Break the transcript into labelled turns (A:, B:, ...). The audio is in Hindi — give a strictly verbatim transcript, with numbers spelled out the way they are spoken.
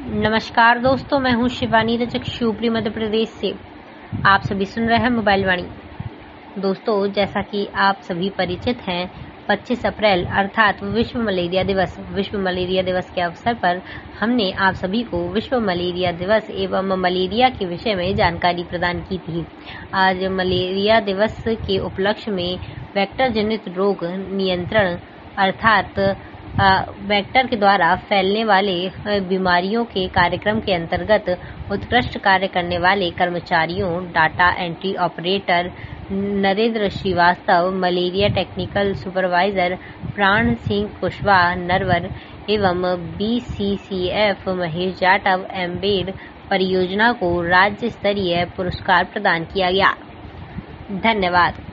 A: नमस्कार दोस्तों, मैं हूं शिवानी रचक शिवपुरी मध्य प्रदेश से। आप सभी सुन रहे हैं मोबाइल वाणी। दोस्तों, जैसा कि आप सभी परिचित हैं, पच्चीस अप्रैल अर्थात विश्व मलेरिया दिवस विश्व मलेरिया दिवस के अवसर पर हमने आप सभी को विश्व मलेरिया दिवस एवं मलेरिया के विषय में जानकारी प्रदान की थी। आज मलेरिया दिवस के उपलक्ष्य में वेक्टर जनित रोग नियंत्रण अर्थात वेक्टर के द्वारा फैलने वाले बीमारियों के कार्यक्रम के अंतर्गत उत्कृष्ट कार्य करने वाले कर्मचारियों, data entry operator Narendra Shrivastava, malaria technical supervisor Pran Singh Kushwaha Narwar एवं B C C F Mahesh Jatav एमबेड परियोजना को राज्य स्तरीय पुरस्कार प्रदान किया गया। धन्यवाद।